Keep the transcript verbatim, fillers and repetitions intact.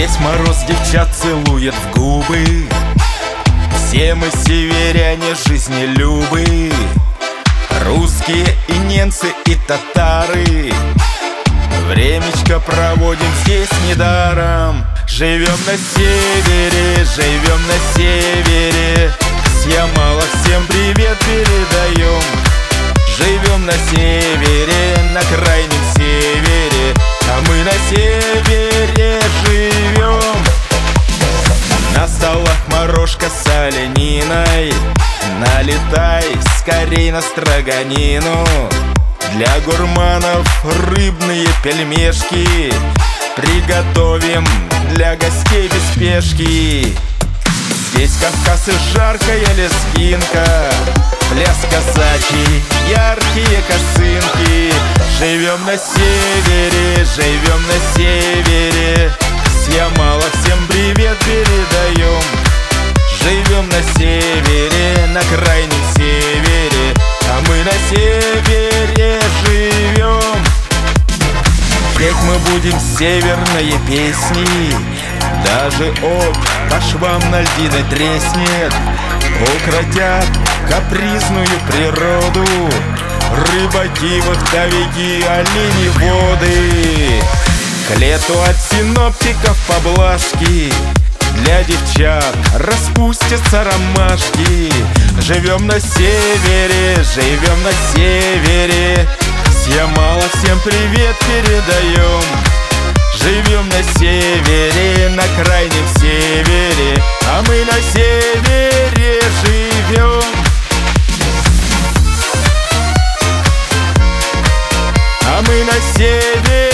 Весь мороз девчат целует в губы. Все мы северяне жизнелюбы, русские и немцы и татары. Времечко проводим здесь недаром. Живем на севере, живем на севере. С Ямала всем привет передаем. Живем на севере, на крайнем севере, а мы на севере живем. На столах морожка с олениной. Налетай скорей на строганину. Для гурманов рыбные пельмешки приготовим для гостей без спешки. Здесь Кавказ и жаркая лезгинка, пляс казачий, яркие косынки. Живем на севере, живем на севере. С Ямала всем привет передаем. Живем на севере, на крайнем севере, а мы на севере живем. Петь мы будем северные песни. Даже обь по швам на льдиной треснет. Укротят капризную природу рыбаки, вахтовики, олени воды. К лету от синоптиков поблажки. Для девчат распустятся ромашки. Живем на севере, живем на севере. С Ямала всем привет передаем. Живем на севере, на крайнем севере, а мы на севере живем. А мы на севере